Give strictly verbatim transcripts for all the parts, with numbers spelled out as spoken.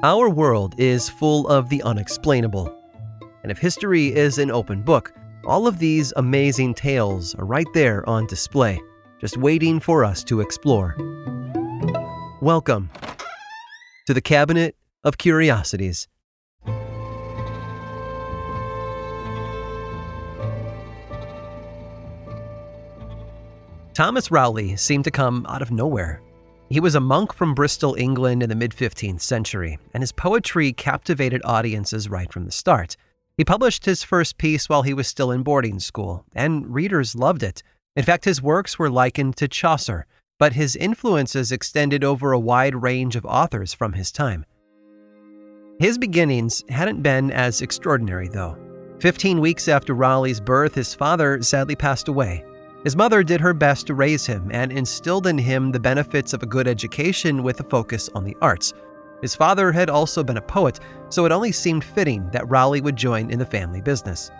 Our world is full of the unexplainable. And if history is an open book, all of these amazing tales are right there on display, just waiting for us to explore. Welcome to the Cabinet of Curiosities. Thomas Rowley seemed to come out of nowhere. He was a monk from Bristol, England in the mid-fifteenth century, and his poetry captivated audiences right from the start. He published his first piece while he was still in boarding school, and readers loved it. In fact, his works were likened to Chaucer, but his influences extended over a wide range of authors from his time. His beginnings hadn't been as extraordinary, though. Fifteen weeks after Rowley's birth, his father sadly passed away. His mother did her best to raise him and instilled in him the benefits of a good education with a focus on the arts. His father had also been a poet, so it only seemed fitting that Rowley would join in the family business.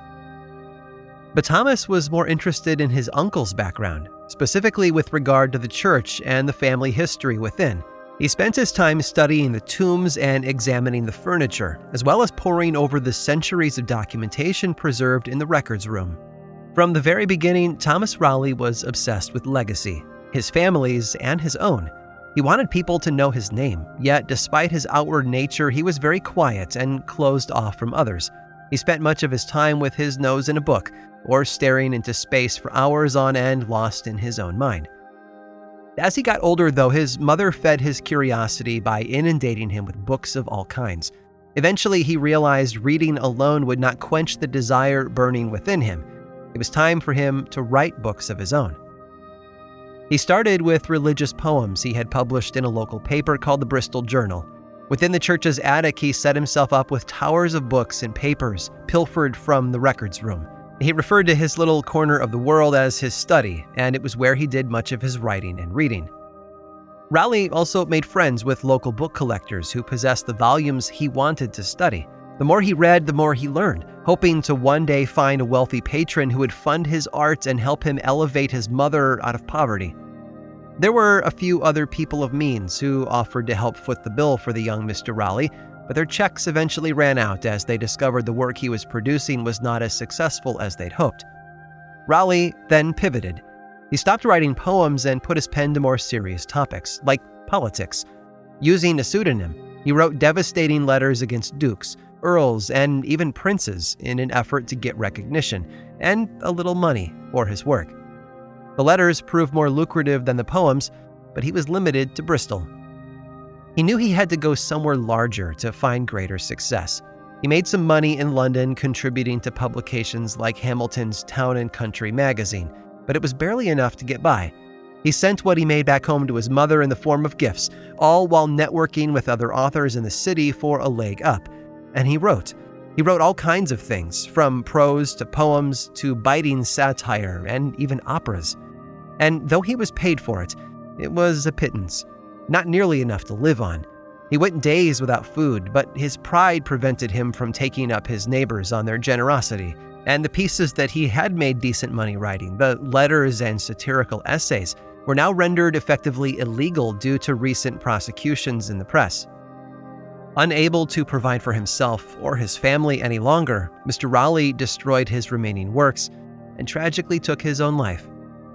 But Thomas was more interested in his uncle's background, specifically with regard to the church and the family history within. He spent his time studying the tombs and examining the furniture, as well as poring over the centuries of documentation preserved in the records room. From the very beginning, Thomas Rowley was obsessed with legacy, his family's and his own. He wanted people to know his name, yet despite his outward nature, he was very quiet and closed off from others. He spent much of his time with his nose in a book, or staring into space for hours on end, lost in his own mind. As he got older, though, his mother fed his curiosity by inundating him with books of all kinds. Eventually, he realized reading alone would not quench the desire burning within him. It was time for him to write books of his own. He started with religious poems he had published in a local paper called the Bristol Journal. Within the church's attic, he set himself up with towers of books and papers pilfered from the records room. He referred to his little corner of the world as his study, and it was where he did much of his writing and reading. Rowley also made friends with local book collectors who possessed the volumes he wanted to study. The more he read, the more he learned, hoping to one day find a wealthy patron who would fund his art and help him elevate his mother out of poverty. There were a few other people of means who offered to help foot the bill for the young Mister Rowley, but their checks eventually ran out as they discovered the work he was producing was not as successful as they'd hoped. Rowley then pivoted. He stopped writing poems and put his pen to more serious topics, like politics. Using a pseudonym, he wrote devastating letters against dukes, earls, and even princes in an effort to get recognition and a little money for his work. The letters proved more lucrative than the poems, but he was limited to Bristol. He knew he had to go somewhere larger to find greater success. He made some money in London contributing to publications like Hamilton's Town and Country magazine, but it was barely enough to get by. He sent what he made back home to his mother in the form of gifts, all while networking with other authors in the city for a leg up. And he wrote. He wrote all kinds of things, from prose to poems to biting satire and even operas. And though he was paid for it, it was a pittance, not nearly enough to live on. He went days without food, but his pride prevented him from taking up his neighbors on their generosity. And the pieces that he had made decent money writing, the letters and satirical essays, were now rendered effectively illegal due to recent prosecutions in the press. Unable to provide for himself or his family any longer, Mister Rowley destroyed his remaining works and tragically took his own life.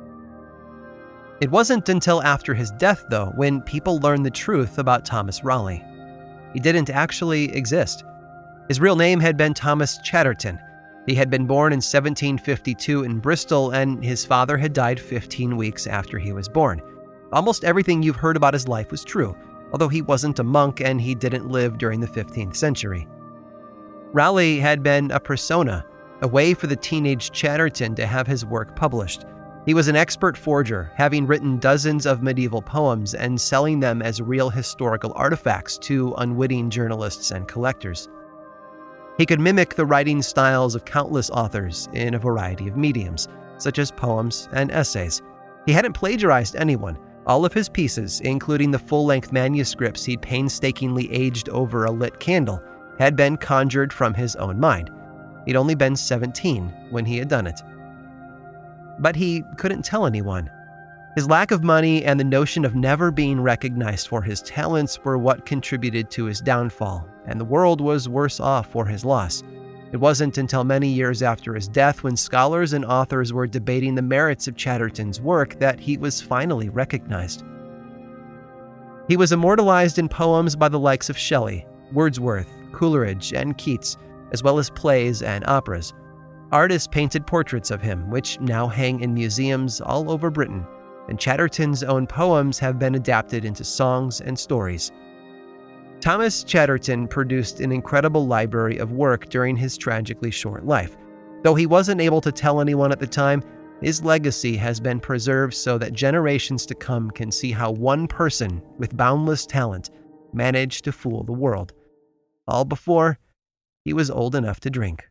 It wasn't until after his death, though, when people learned the truth about Thomas Rowley. He didn't actually exist. His real name had been Thomas Chatterton. He had been born in seventeen fifty-two in Bristol, and his father had died fifteen weeks after he was born. Almost everything you've heard about his life was true, although he wasn't a monk and he didn't live during the fifteenth century. Rowley had been a persona, a way for the teenage Chatterton to have his work published. He was an expert forger, having written dozens of medieval poems and selling them as real historical artifacts to unwitting journalists and collectors. He could mimic the writing styles of countless authors in a variety of mediums, such as poems and essays. He hadn't plagiarized anyone. All of his pieces, including the full-length manuscripts he'd painstakingly aged over a lit candle, had been conjured from his own mind. He'd only been seventeen when he had done it. But he couldn't tell anyone. His lack of money and the notion of never being recognized for his talents were what contributed to his downfall, and the world was worse off for his loss. It wasn't until many years after his death, when scholars and authors were debating the merits of Chatterton's work, that he was finally recognized. He was immortalized in poems by the likes of Shelley, Wordsworth, Coleridge, and Keats, as well as plays and operas. Artists painted portraits of him, which now hang in museums all over Britain, and Chatterton's own poems have been adapted into songs and stories. Thomas Chatterton produced an incredible library of work during his tragically short life. Though he wasn't able to tell anyone at the time, his legacy has been preserved so that generations to come can see how one person with boundless talent managed to fool the world, all before he was old enough to drink.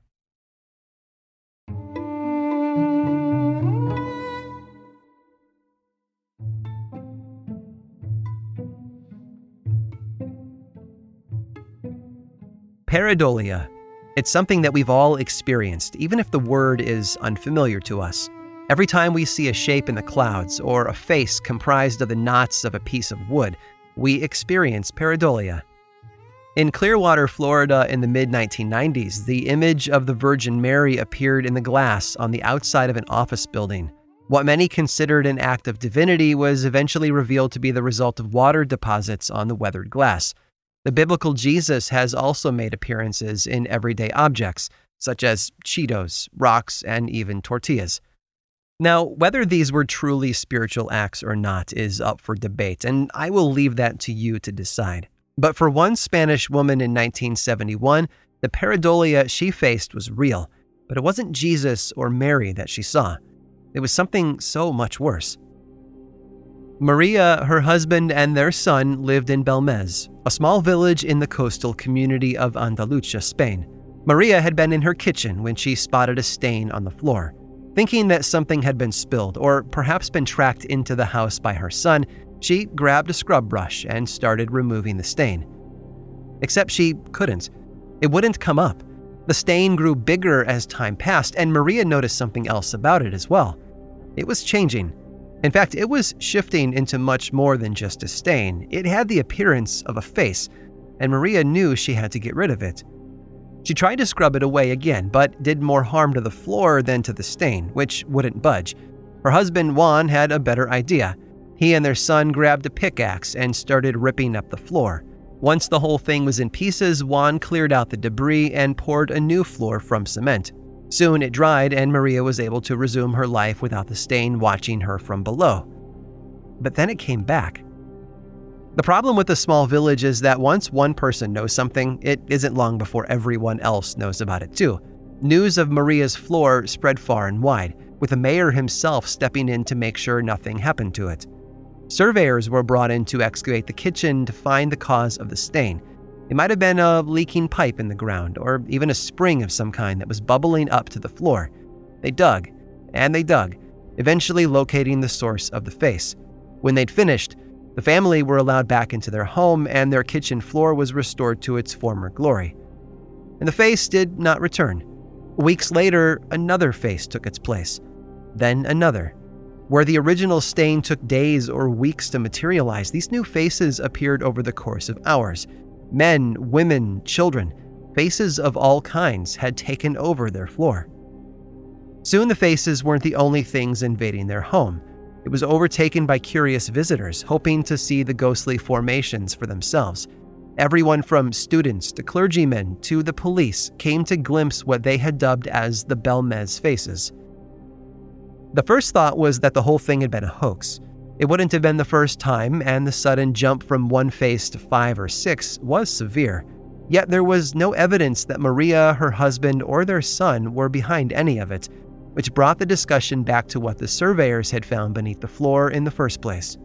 Pareidolia. It's something that we've all experienced, even if the word is unfamiliar to us. Every time we see a shape in the clouds or a face comprised of the knots of a piece of wood, we experience pareidolia. In Clearwater, Florida in the mid nineteen nineties, the image of the Virgin Mary appeared in the glass on the outside of an office building. What many considered an act of divinity was eventually revealed to be the result of water deposits on the weathered glass. The biblical Jesus has also made appearances in everyday objects, such as Cheetos, rocks, and even tortillas. Now, whether these were truly spiritual acts or not is up for debate, and I will leave that to you to decide. But for one Spanish woman in nineteen seventy-one, the pareidolia she faced was real, but it wasn't Jesus or Mary that she saw. It was something so much worse. Maria, her husband, and their son lived in Belmez, a small village in the coastal community of Andalusia, Spain. Maria had been in her kitchen when she spotted a stain on the floor. Thinking that something had been spilled or perhaps been tracked into the house by her son, she grabbed a scrub brush and started removing the stain. Except she couldn't. It wouldn't come up. The stain grew bigger as time passed, and Maria noticed something else about it as well. It was changing. In fact, it was shifting into much more than just a stain. It had the appearance of a face, and Maria knew she had to get rid of it. She tried to scrub it away again, but did more harm to the floor than to the stain, which wouldn't budge. Her husband, Juan, had a better idea. He and their son grabbed a pickaxe and started ripping up the floor. Once the whole thing was in pieces, Juan cleared out the debris and poured a new floor from cement. Soon it dried, and Maria was able to resume her life without the stain watching her from below. But then it came back. The problem with a small village is that once one person knows something, it isn't long before everyone else knows about it too. News of Maria's floor spread far and wide, with the mayor himself stepping in to make sure nothing happened to it. Surveyors were brought in to excavate the kitchen to find the cause of the stain. It might have been a leaking pipe in the ground, or even a spring of some kind that was bubbling up to the floor. They dug, and they dug, eventually locating the source of the face. When they'd finished, the family were allowed back into their home, and their kitchen floor was restored to its former glory. And the face did not return. Weeks later, another face took its place. Then another. Where the original stain took days or weeks to materialize, these new faces appeared over the course of hours. Men, women, children, faces of all kinds had taken over their floor. Soon the faces weren't the only things invading their home. It was overtaken by curious visitors, hoping to see the ghostly formations for themselves. Everyone from students to clergymen to the police came to glimpse what they had dubbed as the Belmez faces. The first thought was that the whole thing had been a hoax. It wouldn't have been the first time, and the sudden jump from one face to five or six was severe. Yet there was no evidence that Maria, her husband, or their son were behind any of it, which brought the discussion back to what the surveyors had found beneath the floor in the first place.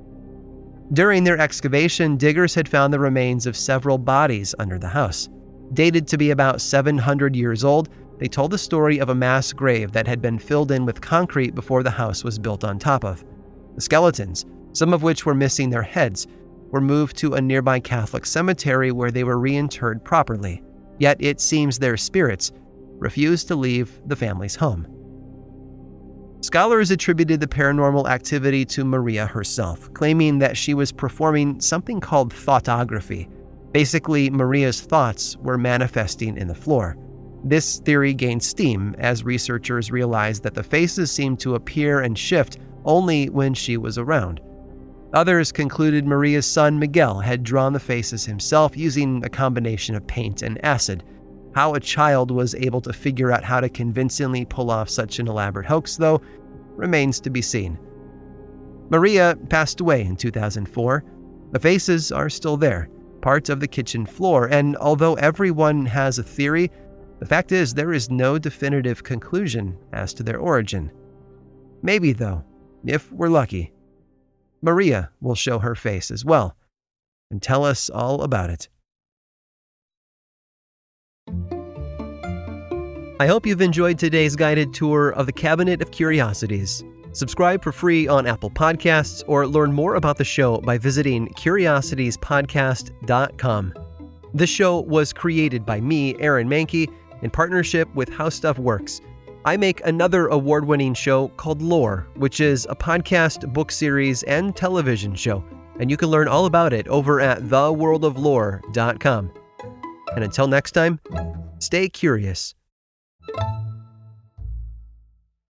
During their excavation, diggers had found the remains of several bodies under the house. Dated to be about seven hundred years old, they told the story of a mass grave that had been filled in with concrete before the house was built on top of. The skeletons, some of which were missing their heads, were moved to a nearby Catholic cemetery where they were reinterred properly. Yet it seems their spirits refused to leave the family's home. Scholars attributed the paranormal activity to Maria herself, claiming that she was performing something called thoughtography. Basically, Maria's thoughts were manifesting in the floor. This theory gained steam as researchers realized that the faces seemed to appear and shift only when she was around. Others concluded Maria's son Miguel had drawn the faces himself using a combination of paint and acid. How a child was able to figure out how to convincingly pull off such an elaborate hoax, though, remains to be seen. Maria passed away in two thousand four. The faces are still there, part of the kitchen floor, and although everyone has a theory, the fact is there is no definitive conclusion as to their origin. Maybe, though, if we're lucky, Maria will show her face as well and tell us all about it. I hope you've enjoyed today's guided tour of the Cabinet of Curiosities. Subscribe for free on Apple Podcasts or learn more about the show by visiting curiosities podcast dot com. This show was created by me, Aaron Mahnke, in partnership with How Stuff Works. I make another award-winning show called Lore, which is a podcast, book series, and television show, and you can learn all about it over at the world of lore dot com. And until next time, stay curious.